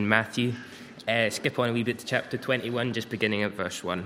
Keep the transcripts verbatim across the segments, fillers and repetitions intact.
in Matthew. Uh, skip on a wee bit to chapter twenty-one, just beginning at verse one.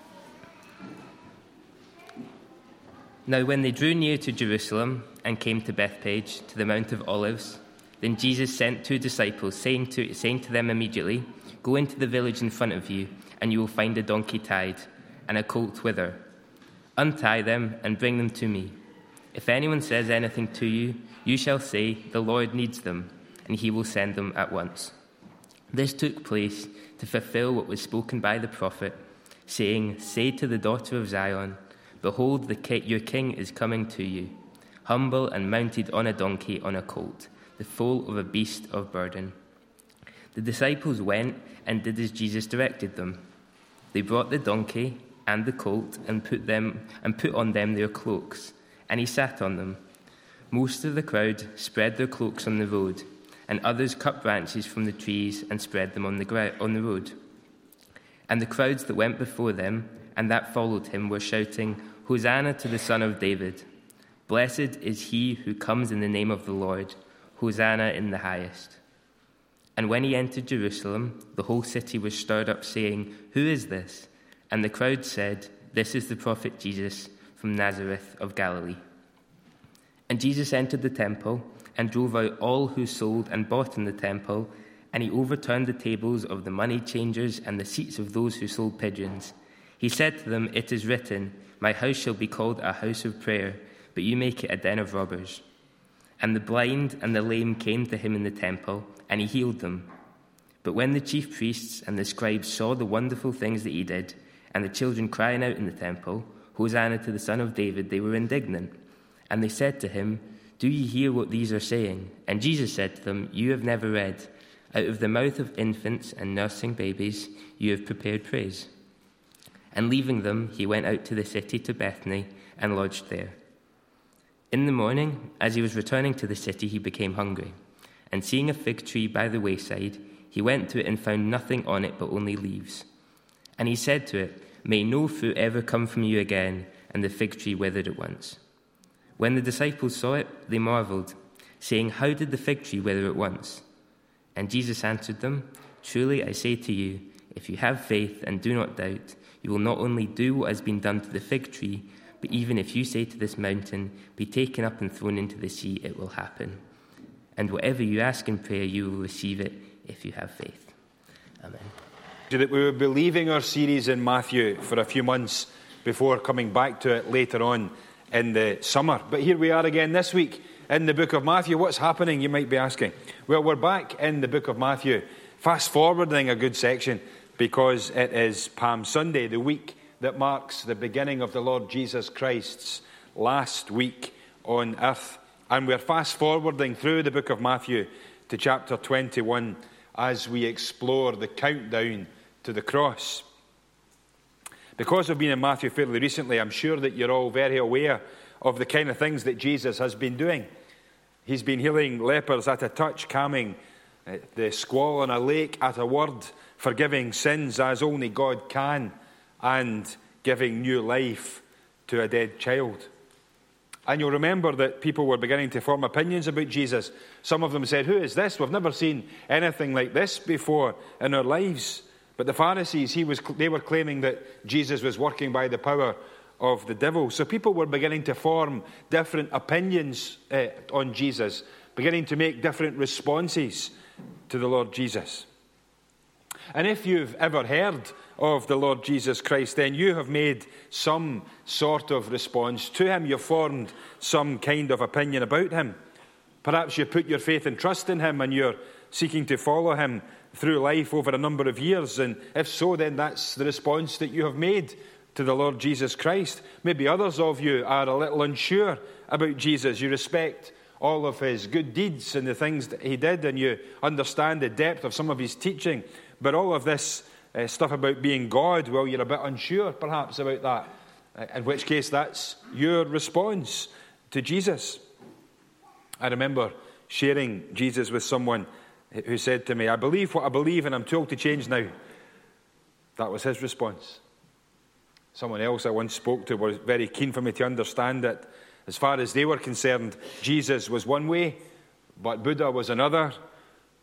Now when they drew near to Jerusalem and came to Bethphage, to the Mount of Olives, then Jesus sent two disciples, saying to, saying to them immediately, "Go into the village in front of you, and you will find a donkey tied, and a colt with her. Untie them and bring them to me. If anyone says anything to you, you shall say, 'The Lord needs them,' and he will send them at once." This took place to fulfill what was spoken by the prophet, saying, "Say to the daughter of Zion, Behold, the ki- your king is coming to you, humble and mounted on a donkey, on a colt, the foal of a beast of burden." The disciples went and did as Jesus directed them. They brought the donkey and the colt and put them and put on them their cloaks, and he sat on them. Most of the crowd spread their cloaks on the road, and others cut branches from the trees and spread them on the gra- on the road. And the crowds that went before them and that followed him were shouting, "Hosanna to the Son of David! Blessed is he who comes in the name of the Lord! Hosanna in the highest!" And when he entered Jerusalem, the whole city was stirred up, saying, "Who is this?" And the crowd said, "This is the prophet Jesus from Nazareth of Galilee." And Jesus entered the temple and drove out all who sold and bought in the temple, and he overturned the tables of the money changers and the seats of those who sold pigeons. He said to them, "It is written, 'My house shall be called a house of prayer,' but you make it a den of robbers." And the blind and the lame came to him in the temple, and he healed them. But when the chief priests and the scribes saw the wonderful things that he did, and the children crying out in the temple, "Hosanna to the Son of David," they were indignant. And they said to him, "Do ye hear what these are saying?" And Jesus said to them, "You have never read, 'Out of the mouth of infants and nursing babies you have prepared praise.'" And leaving them, he went out to the city to Bethany and lodged there. In the morning, as he was returning to the city, he became hungry. And seeing a fig tree by the wayside, he went to it and found nothing on it but only leaves. And he said to it, "May no fruit ever come from you again." And the fig tree withered at once. When the disciples saw it, they marveled, saying, "How did the fig tree wither at once?" And Jesus answered them, "Truly I say to you, if you have faith and do not doubt, you will not only do what has been done to the fig tree, but even if you say to this mountain, 'Be taken up and thrown into the sea,' it will happen. And whatever you ask in prayer, you will receive it if you have faith." Amen. That we will be leaving our series in Matthew for a few months before coming back to it later on in the summer. But here we are again this week in the book of Matthew. What's happening, you might be asking? Well, we're back in the book of Matthew, fast forwarding a good section because it is Palm Sunday, the week that marks the beginning of the Lord Jesus Christ's last week on earth. And we're fast forwarding through the book of Matthew to chapter twenty-one as we explore the countdown to the cross. Because we've been in Matthew fairly recently, I'm sure that you're all very aware of the kind of things that Jesus has been doing. He's been healing lepers at a touch, calming the squall on a lake at a word, forgiving sins as only God can, and giving new life to a dead child. And you'll remember that people were beginning to form opinions about Jesus. Some of them said, "Who is this? We've never seen anything like this before in our lives." But the Pharisees, he was, they were claiming that Jesus was working by the power of the devil. So people were beginning to form different opinions uh, on Jesus, beginning to make different responses to the Lord Jesus. And if you've ever heard of the Lord Jesus Christ, then you have made some sort of response to him. You've formed some kind of opinion about him. Perhaps you put your faith and trust in him and you're seeking to follow him through life over a number of years. And if so, then that's the response that you have made to the Lord Jesus Christ. Maybe others of you are a little unsure about Jesus. You respect all of his good deeds and the things that he did, and you understand the depth of some of his teaching. But all of this uh, stuff about being God, well, you're a bit unsure perhaps about that. Uh, in which case, that's your response to Jesus. I remember sharing Jesus with someone who said to me, "I believe what I believe and I'm told to change now." That was his response. Someone else I once spoke to was very keen for me to understand that as far as they were concerned, Jesus was one way, but Buddha was another,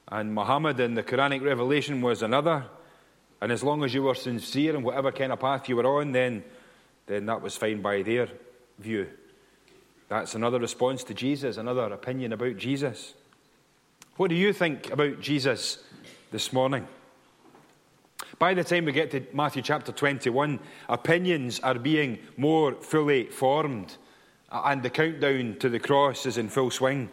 and Muhammad and the Quranic revelation was another. And as long as you were sincere in whatever kind of path you were on, then, then that was fine by their view. That's another response to Jesus, another opinion about Jesus. What do you think about Jesus this morning? By the time we get to Matthew chapter twenty-one, opinions are being more fully formed, and the countdown to the cross is in full swing.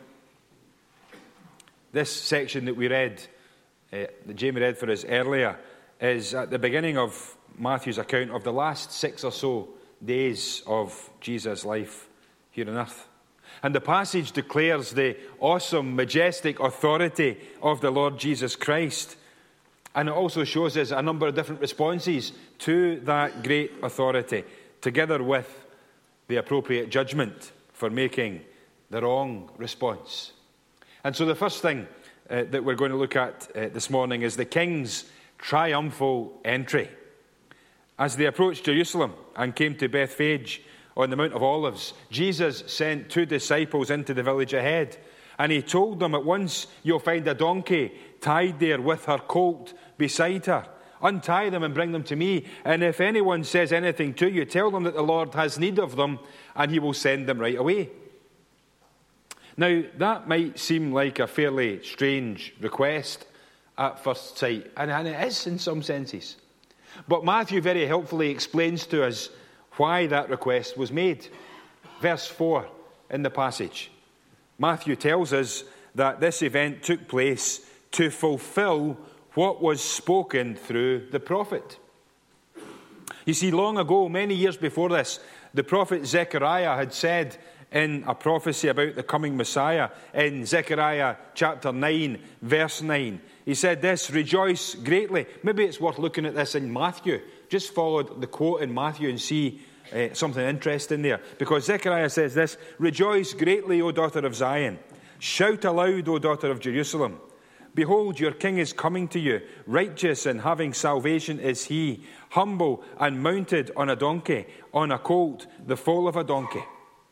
This section that we read, uh, that Jamie read for us earlier, is at the beginning of Matthew's account of the last six or so days of Jesus' life here on earth. And the passage declares the awesome, majestic authority of the Lord Jesus Christ. And it also shows us a number of different responses to that great authority, together with the appropriate judgment for making the wrong response. And so the first thing uh, that we're going to look at uh, this morning is the king's triumphal entry. As they approached Jerusalem and came to Bethphage on the Mount of Olives, Jesus sent two disciples into the village ahead, and he told them at once, "You'll find a donkey tied there with her colt beside her. Untie them and bring them to me, and if anyone says anything to you, tell them that the Lord has need of them, and he will send them right away." Now, that might seem like a fairly strange request at first sight, and, and it is in some senses. But Matthew very helpfully explains to us why that request was made. Verse four in the passage. Matthew tells us that this event took place to fulfill what was spoken through the prophet. You see, long ago, many years before this, the prophet Zechariah had said in a prophecy about the coming Messiah, in Zechariah chapter nine, verse nine, he said this, "Rejoice greatly." Maybe it's worth looking at this in Matthew. Just follow the quote in Matthew and see uh, something interesting there. Because Zechariah says this, "Rejoice greatly, O daughter of Zion. Shout aloud, O daughter of Jerusalem. Behold, your king is coming to you. Righteous and having salvation is he, humble and mounted on a donkey, on a colt, the foal of a donkey."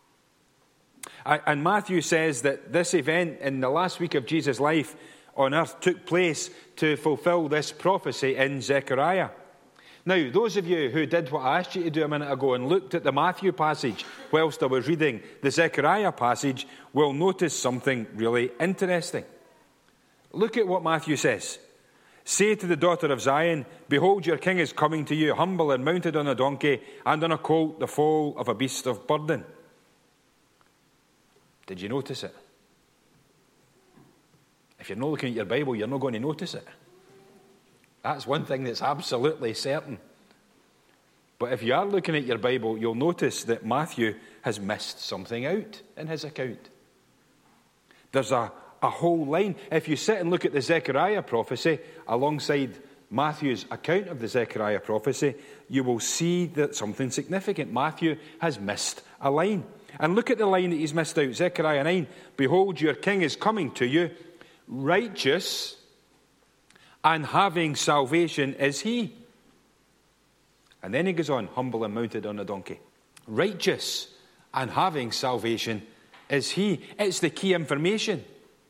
And Matthew says that this event in the last week of Jesus' life on earth took place to fulfill this prophecy in Zechariah. Now, those of you who did what I asked you to do a minute ago and looked at the Matthew passage whilst I was reading the Zechariah passage will notice something really interesting. Look at what Matthew says. "Say to the daughter of Zion, behold, your king is coming to you, humble and mounted on a donkey, and on a colt, the foal of a beast of burden." Did you notice it? If you're not looking at your Bible, you're not going to notice it. That's one thing that's absolutely certain. But if you are looking at your Bible, you'll notice that Matthew has missed something out in his account. There's a, a whole line. If you sit and look at the Zechariah prophecy alongside Matthew's account of the Zechariah prophecy, you will see that something significant. Matthew has missed a line. And look at the line that he's missed out. Zechariah nine, "Behold, your king is coming to you, righteous and having salvation is he." And then he goes on, humble and mounted on a donkey. Righteous and having salvation is he. It's the key information.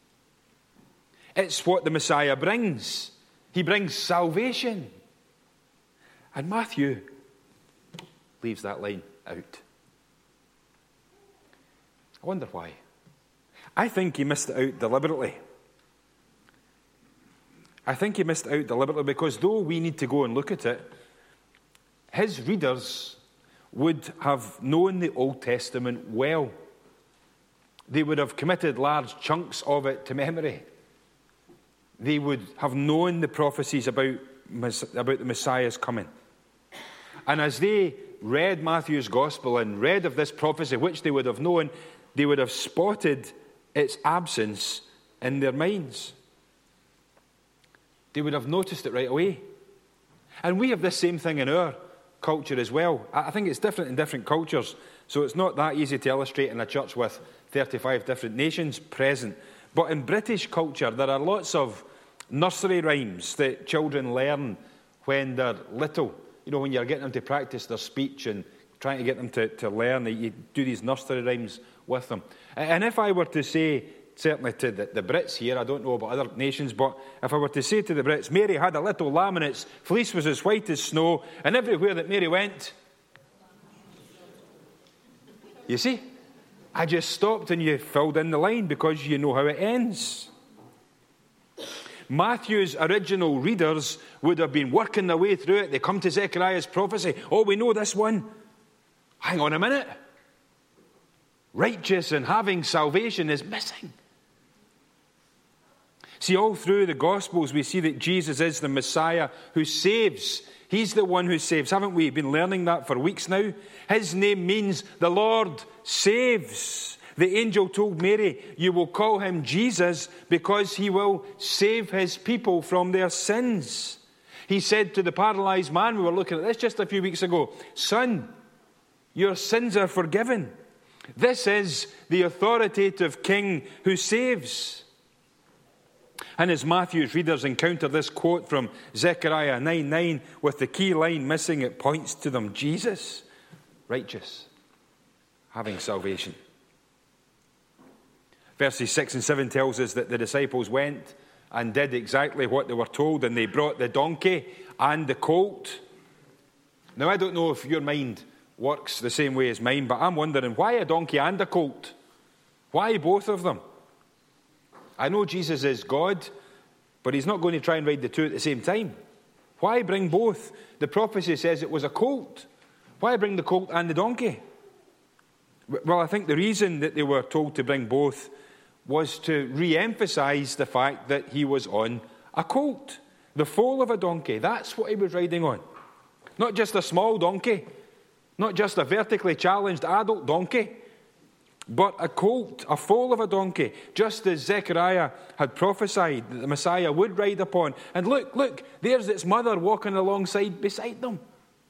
It's what the Messiah brings. He brings salvation. And Matthew leaves that line out. I wonder why. I think he missed it out deliberately. I think he missed it out deliberately because though we need to go and look at it, his readers would have known the Old Testament well. They would have committed large chunks of it to memory. They would have known the prophecies about, about the Messiah's coming. And as they read Matthew's Gospel and read of this prophecy, which they would have known, they would have spotted its absence in their minds. They would have noticed it right away. And we have this same thing in our culture as well. I think it's different in different cultures, so it's not that easy to illustrate in a church with thirty-five different nations present. But in British culture, there are lots of nursery rhymes that children learn when they're little. You know, when you're getting them to practice their speech and trying to get them to, to learn, you do these nursery rhymes with them. And if I were to say certainly to the, the Brits here, I don't know about other nations, but if I were to say to the Brits, Mary had a little lamb and its fleece was as white as snow, and everywhere that Mary went, you see, I just stopped and you filled in the line because you know how it ends. Matthew's original readers would have been working their way through it. They come to Zechariah's prophecy. Oh, we know this one. Hang on a minute. Righteous and having salvation is missing. See, all through the Gospels, we see that Jesus is the Messiah who saves. He's the one who saves. Haven't we been learning that for weeks now? His name means the Lord saves. The angel told Mary, you will call him Jesus because he will save his people from their sins. He said to the paralyzed man, we were looking at this just a few weeks ago, son, your sins are forgiven. This is the authoritative king who saves. And as Matthew's readers encounter this quote from Zechariah nine nine with the key line missing, it points to them. Jesus, righteous, having salvation. Verses six and seven tells us that the disciples went and did exactly what they were told, and they brought the donkey and the colt. Now, I don't know if your mind works the same way as mine, but I'm wondering, why a donkey and a colt? Why both of them? I know Jesus is God, but he's not going to try and ride the two at the same time. Why bring both? The prophecy says it was a colt. Why bring the colt and the donkey? Well, I think the reason that they were told to bring both was to re-emphasize the fact that he was on a colt, the foal of a donkey. That's what he was riding on. Not just a small donkey, not just a vertically challenged adult donkey, but a colt, a foal of a donkey, just as Zechariah had prophesied that the Messiah would ride upon. And look, look, there's its mother walking alongside beside them.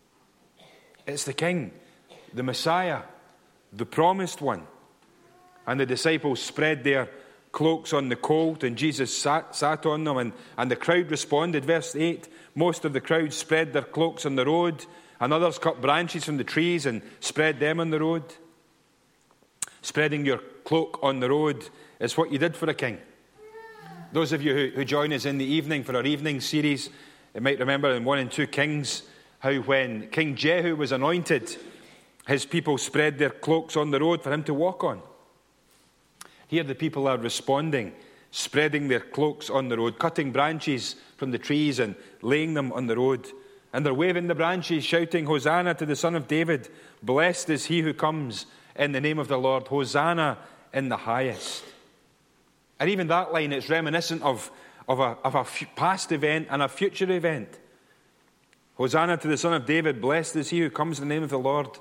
It's the King, the Messiah, the promised one. And the disciples spread their cloaks on the colt, and Jesus sat, sat on them, and, and the crowd responded. Verse eight, most of the crowd spread their cloaks on the road, and others cut branches from the trees and spread them on the road. Spreading your cloak on the road is what you did for a king. Those of you who, who join us in the evening for our evening series, you might remember in one and two Kings, how when King Jehu was anointed, his people spread their cloaks on the road for him to walk on. Here the people are responding, spreading their cloaks on the road, cutting branches from the trees and laying them on the road. And they're waving the branches, shouting, Hosanna to the Son of David. Blessed is he who comes in the name of the Lord. Hosanna in the highest. And even that line, it's reminiscent of, of a, of a past event and a future event. Hosanna to the Son of David. Blessed is he who comes in the name of the Lord.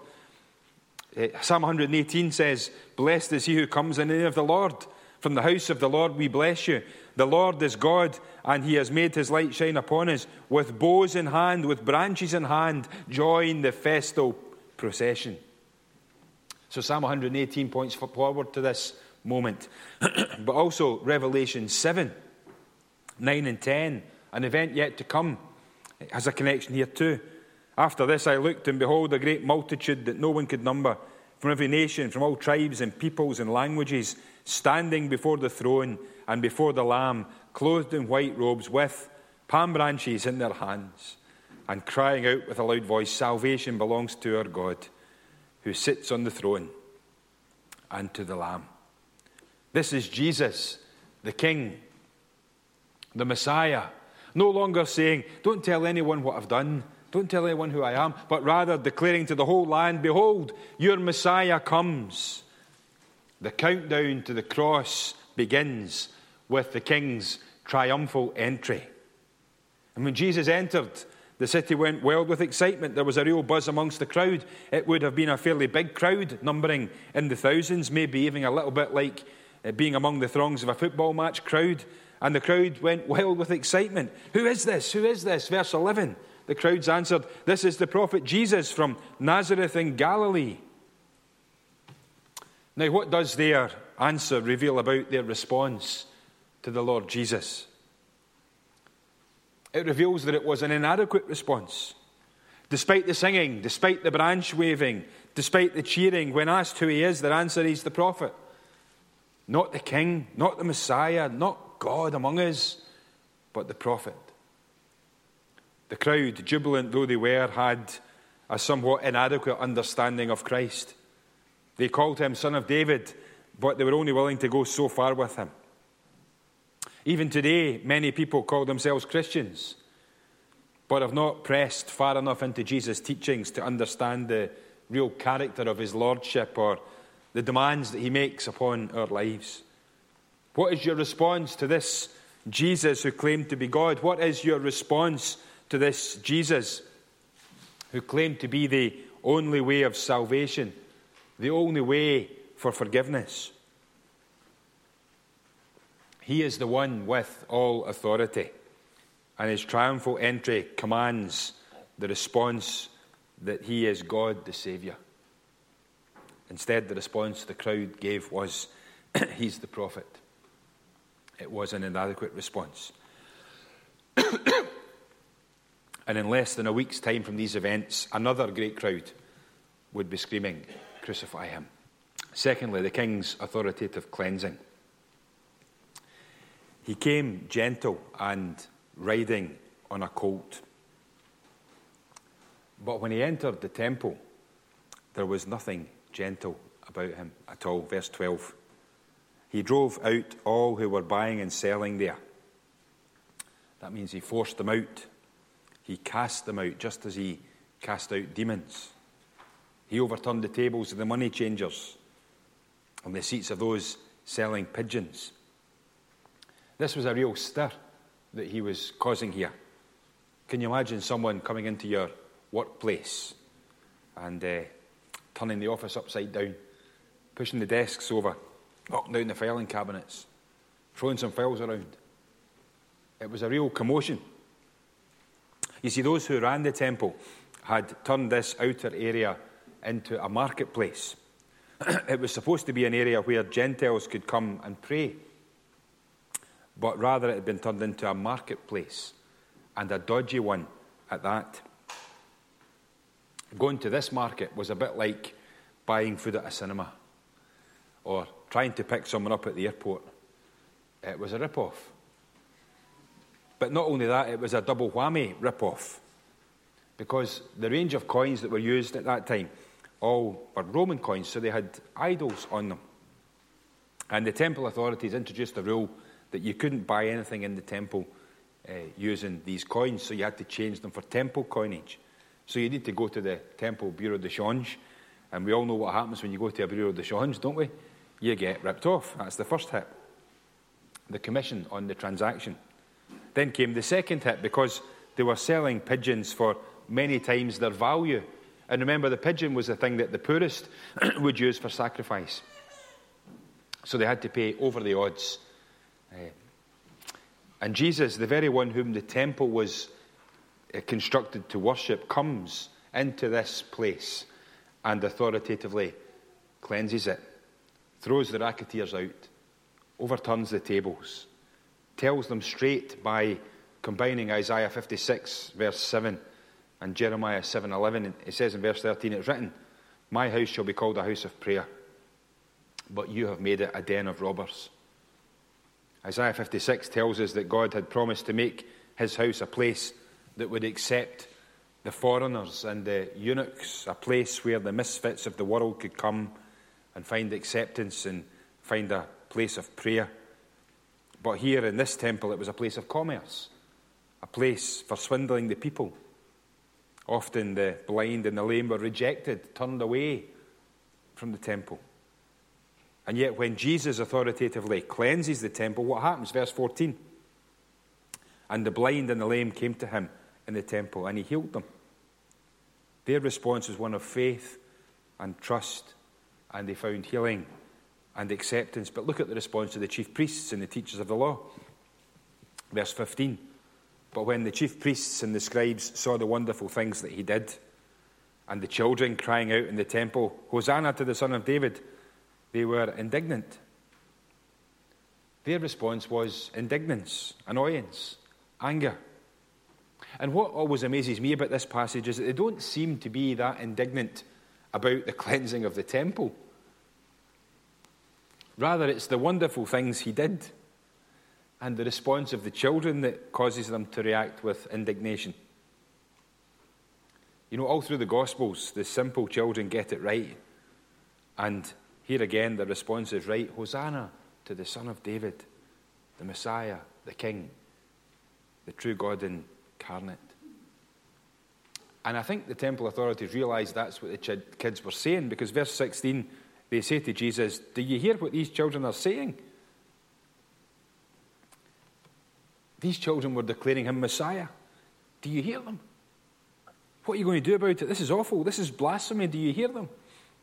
Psalm one eighteen says, blessed is he who comes in the name of the Lord. From the house of the Lord we bless you. The Lord is God, and he has made his light shine upon us. With bows in hand, with branches in hand, join the festal procession. So Psalm one eighteen points forward to this moment. But also Revelation seven, nine and ten, an event yet to come, it has a connection here too. After this I looked, and behold, a great multitude that no one could number, from every nation, from all tribes and peoples and languages, standing before the throne and before the Lamb, clothed in white robes, with palm branches in their hands, and crying out with a loud voice, salvation belongs to our God, who sits on the throne, and to the Lamb. This is Jesus, the King, the Messiah, no longer saying, don't tell anyone what I've done, don't tell anyone who I am, but rather declaring to the whole land, behold, your Messiah comes. The countdown to the cross begins with the King's triumphal entry. And when Jesus entered, the city went wild with excitement. There was a real buzz amongst the crowd. It would have been a fairly big crowd, numbering in the thousands, maybe even a little bit like being among the throngs of a football match crowd. And the crowd went wild with excitement. Who is this? Who is this? Verse eleven. The crowds answered, this is the prophet Jesus from Nazareth in Galilee. Now, what does their answer reveal about their response to the Lord Jesus? It reveals that it was an inadequate response. Despite the singing, despite the branch waving, despite the cheering, when asked who he is, their answer is the prophet. Not the king, not the Messiah, not God among us, but the prophet. The crowd, jubilant though they were, had a somewhat inadequate understanding of Christ. They called him Son of David, but they were only willing to go so far with him. Even today, many people call themselves Christians, but have not pressed far enough into Jesus' teachings to understand the real character of his lordship or the demands that he makes upon our lives. What is your response to this Jesus who claimed to be God? What is your response to this Jesus who claimed to be the only way of salvation, the only way for forgiveness? He is the one with all authority, and his triumphal entry commands the response that he is God the Saviour. Instead, the response the crowd gave was, he's the prophet. It was an inadequate response. And in less than a week's time from these events, another great crowd would be screaming, crucify him. Secondly, the king's authoritative cleansing. He came gentle and riding on a colt. But when he entered the temple, there was nothing gentle about him at all. Verse twelve. He drove out all who were buying and selling there. That means he forced them out. He cast them out, just as he cast out demons. He overturned the tables of the money changers and the seats of those selling pigeons. This was a real stir that he was causing here. Can you imagine someone coming into your workplace and uh, turning the office upside down, pushing the desks over, knocking down the filing cabinets, throwing some files around? It was a real commotion. You see, those who ran the temple had turned this outer area into a marketplace. It was supposed to be an area where Gentiles could come and pray, but rather it had been turned into a marketplace, and a dodgy one at that. Going to this market was a bit like buying food at a cinema or trying to pick someone up at the airport. It was a rip-off. But not only that, it was a double whammy rip-off, because the range of coins that were used at that time all were Roman coins, so they had idols on them. And the temple authorities introduced a rule that you couldn't buy anything in the temple uh, using these coins, so you had to change them for temple coinage. So you need to go to the Temple Bureau de Change, and we all know what happens when you go to a Bureau de Change, don't we? You get ripped off. That's the first hit. The commission on the transaction. Then came the second hit, because they were selling pigeons for many times their value. And remember, the pigeon was the thing that the poorest would use for sacrifice. So they had to pay over the odds. Uh, and Jesus, the very one whom the temple was uh, constructed to worship, comes into this place and authoritatively cleanses it, throws the racketeers out, overturns the tables, tells them straight by combining Isaiah fifty-six, verse seven, and Jeremiah seven eleven. It says in verse thirteen, it's written, "My house shall be called a house of prayer, but you have made it a den of robbers." Isaiah fifty-six tells us that God had promised to make his house a place that would accept the foreigners and the eunuchs, a place where the misfits of the world could come and find acceptance and find a place of prayer. But here in this temple, it was a place of commerce, a place for swindling the people. Often the blind and the lame were rejected, turned away from the temple. And yet when Jesus authoritatively cleanses the temple, what happens? Verse fourteen. And the blind and the lame came to him in the temple, and he healed them. Their response was one of faith and trust, and they found healing and acceptance. But look at the response of the chief priests and the teachers of the law. Verse fifteen. But when the chief priests and the scribes saw the wonderful things that he did, and the children crying out in the temple, "Hosanna to the Son of David," they were indignant. Their response was indignance, annoyance, anger. And what always amazes me about this passage is that they don't seem to be that indignant about the cleansing of the temple. Rather, it's the wonderful things he did and the response of the children that causes them to react with indignation. You know, all through the Gospels, the simple children get it right. And here again, the response is right. Hosanna to the Son of David, the Messiah, the King, the true God incarnate. And I think the temple authorities realised that's what the ch- kids were saying, because verse sixteen, they say to Jesus, do you hear what these children are saying? These children were declaring him Messiah. Do you hear them? What are you going to do about it? This is awful. This is blasphemy. Do you hear them?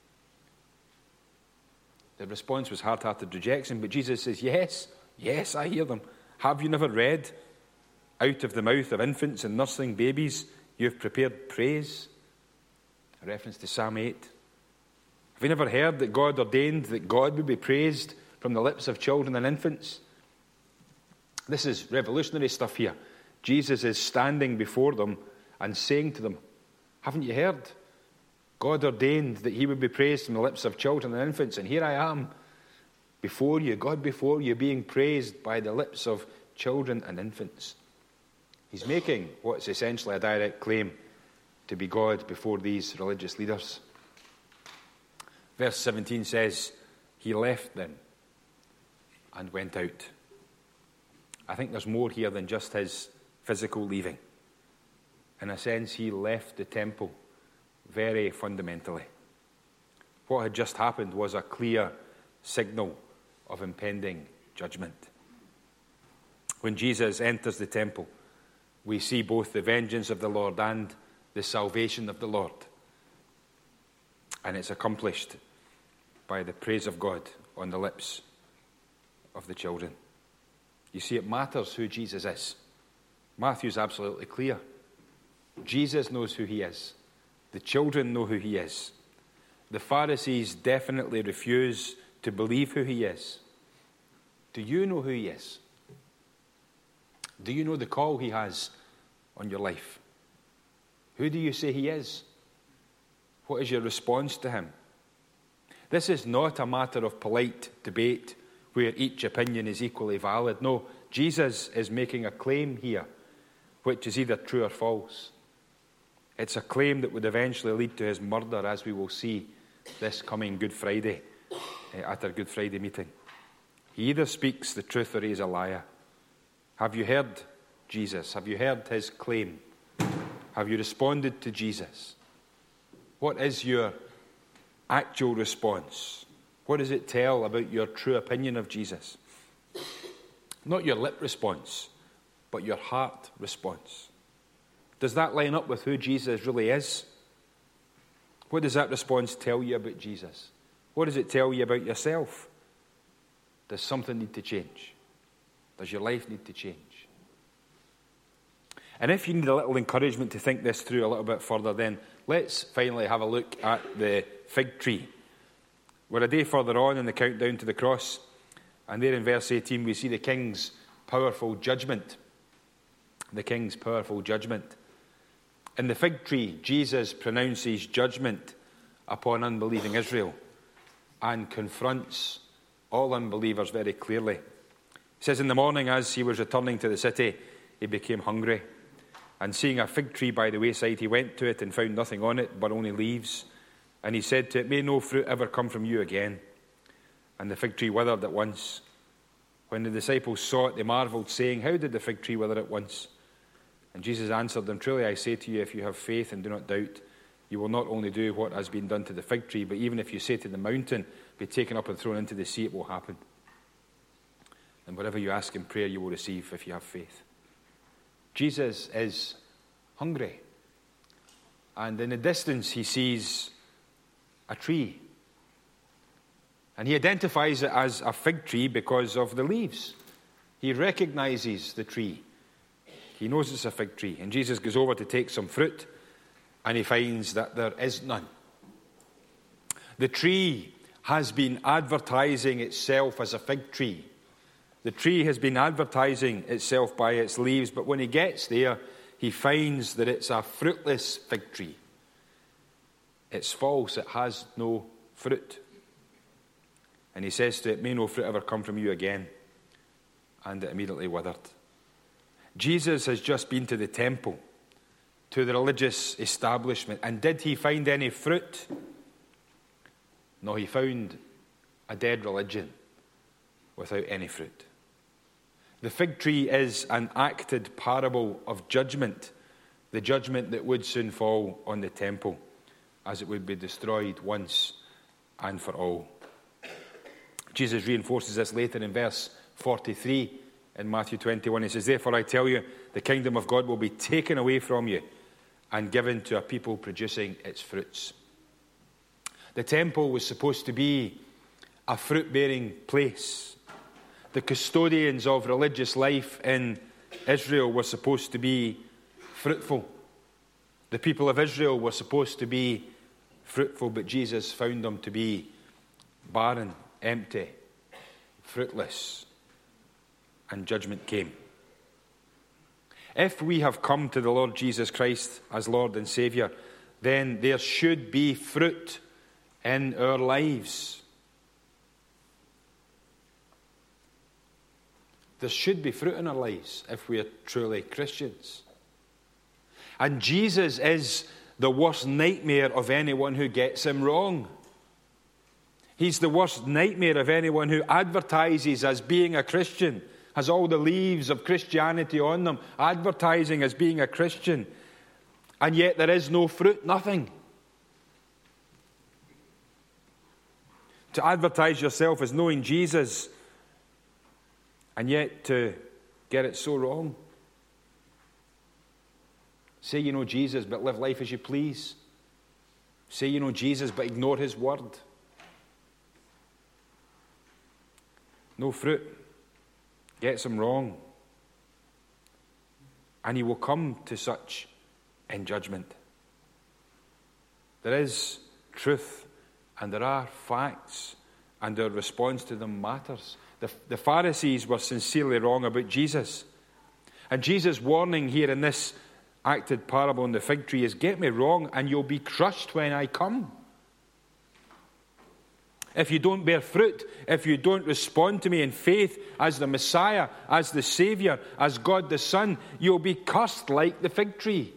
The response was hard-hearted rejection, but Jesus says, yes, yes, I hear them. Have you never read, out of the mouth of infants and nursling babies, you have prepared praise? A reference to Psalm eight. Have you never heard that God ordained that God would be praised from the lips of children and infants? This is revolutionary stuff here. Jesus is standing before them and saying to them, haven't you heard? God ordained that he would be praised from the lips of children and infants, and here I am before you, God before you, being praised by the lips of children and infants. He's making what's essentially a direct claim to be God before these religious leaders. Verse seventeen says, he left them and went out. I think there's more here than just his physical leaving. In a sense, he left the temple very fundamentally. What had just happened was a clear signal of impending judgment. When Jesus enters the temple, we see both the vengeance of the Lord and the salvation of the Lord. And it's accomplished by the praise of God on the lips of the children. You see, it matters who Jesus is. Matthew's absolutely clear. Jesus knows who he is. The children know who he is. The Pharisees definitely refuse to believe who he is. Do you know who he is? Do you know the call he has on your life? Who do you say he is? What is your response to him? This is not a matter of polite debate where each opinion is equally valid. No, Jesus is making a claim here, which is either true or false. It's a claim that would eventually lead to his murder, as we will see this coming Good Friday, at our Good Friday meeting. He either speaks the truth or he is a liar. Have you heard Jesus? Have you heard his claim? Have you responded to Jesus? What is your actual response? What does it tell about your true opinion of Jesus? Not your lip response, but your heart response. Does that line up with who Jesus really is? What does that response tell you about Jesus? What does it tell you about yourself? Does something need to change? Does your life need to change? And if you need a little encouragement to think this through a little bit further, then let's finally have a look at the fig tree. We're a day further on in the countdown to the cross, and there in verse eighteen we see the king's powerful judgment. The king's powerful judgment. In the fig tree, Jesus pronounces judgment upon unbelieving Israel and confronts all unbelievers very clearly. He says, in the morning as he was returning to the city, he became hungry. And seeing a fig tree by the wayside, he went to it and found nothing on it but only leaves. And he said to it, may no fruit ever come from you again. And the fig tree withered at once. When the disciples saw it, they marveled, saying, how did the fig tree wither at once? And Jesus answered them, truly I say to you, if you have faith and do not doubt, you will not only do what has been done to the fig tree, but even if you say to the mountain, be taken up and thrown into the sea, it will happen. And whatever you ask in prayer, you will receive if you have faith. Jesus is hungry. And in the distance, he sees a tree. And he identifies it as a fig tree because of the leaves. He recognizes the tree. He knows it's a fig tree. And Jesus goes over to take some fruit, and he finds that there is none. The tree has been advertising itself as a fig tree. The tree has been advertising itself by its leaves, but when he gets there, he finds that it's a fruitless fig tree. It's false. It has no fruit. And he says to it, may no fruit ever come from you again. And it immediately withered. Jesus has just been to the temple, to the religious establishment. And did he find any fruit? No, he found a dead religion without any fruit. The fig tree is an acted parable of judgment, the judgment that would soon fall on the temple, as it would be destroyed once and for all. Jesus reinforces this later in verse forty-three in Matthew twenty-one. He says, therefore I tell you, the kingdom of God will be taken away from you and given to a people producing its fruits. The temple was supposed to be a fruit-bearing place. The custodians of religious life in Israel were supposed to be fruitful. The people of Israel were supposed to be fruitful, but Jesus found them to be barren, empty, fruitless, and judgment came. If we have come to the Lord Jesus Christ as Lord and Saviour, then there should be fruit in our lives. There should be fruit in our lives if we are truly Christians. And Jesus is the worst nightmare of anyone who gets him wrong. He's the worst nightmare of anyone who advertises as being a Christian, has all the leaves of Christianity on them, advertising as being a Christian, and yet there is no fruit, nothing. To advertise yourself as knowing Jesus, and yet to get it so wrong. Say you know Jesus, but live life as you please. Say you know Jesus, but ignore his word. No fruit. Gets him wrong. And he will come to such in judgment. There is truth and there are facts, and our response to them matters. The, the Pharisees were sincerely wrong about Jesus. And Jesus' warning here in this acted parable on the fig tree is, get me wrong and you'll be crushed when I come. If you don't bear fruit, if you don't respond to me in faith as the Messiah, as the Saviour, as God the Son, you'll be cursed like the fig tree.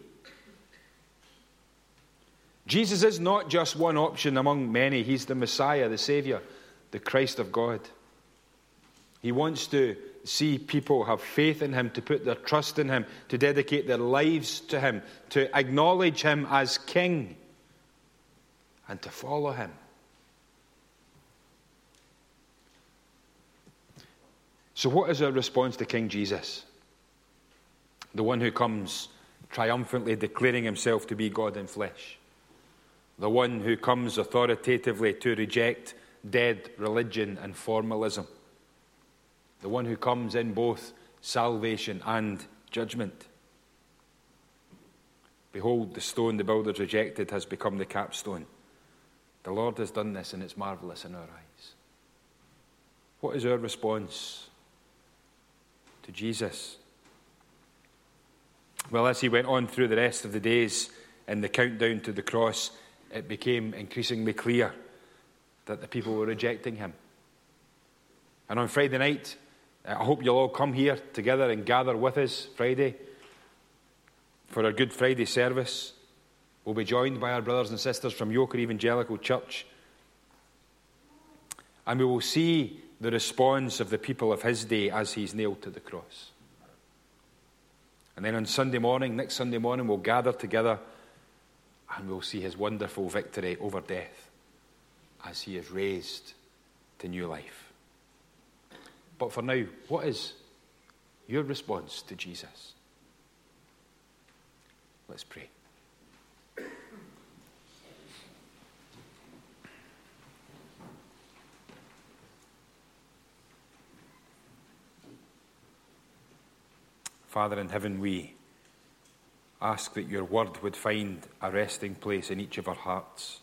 Jesus is not just one option among many. He's the Messiah, the Saviour, the Christ of God. He wants to see people have faith in him, to put their trust in him, to dedicate their lives to him, to acknowledge him as King, and to follow him. So what is our response to King Jesus? The one who comes triumphantly declaring himself to be God in flesh. The one who comes authoritatively to reject dead religion and formalism. The one who comes in both salvation and judgment. Behold, the stone the builders rejected has become the capstone. The Lord has done this, and it's marvelous in our eyes. What is our response to Jesus? Well, as he went on through the rest of the days in the countdown to the cross, it became increasingly clear that the people were rejecting him. And on Friday night, I hope you'll all come here together and gather with us Friday for our Good Friday service. We'll be joined by our brothers and sisters from Yoker Evangelical Church. And we will see the response of the people of his day as he's nailed to the cross. And then on Sunday morning, next Sunday morning, we'll gather together and we'll see his wonderful victory over death as he is raised to new life. But for now, what is your response to Jesus? Let's pray. Father in heaven, we ask that your word would find a resting place in each of our hearts.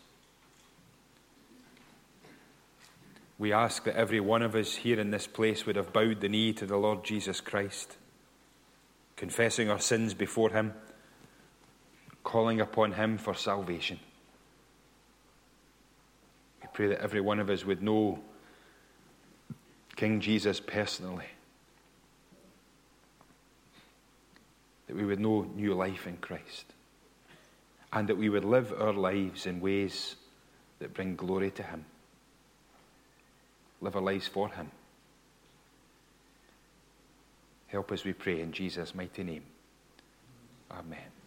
We ask that every one of us here in this place would have bowed the knee to the Lord Jesus Christ, confessing our sins before him, calling upon him for salvation. We pray that every one of us would know King Jesus personally. That we would know new life in Christ. And that we would live our lives in ways that bring glory to him. Live our lives for him. Help us, we pray, in Jesus' mighty name. Amen.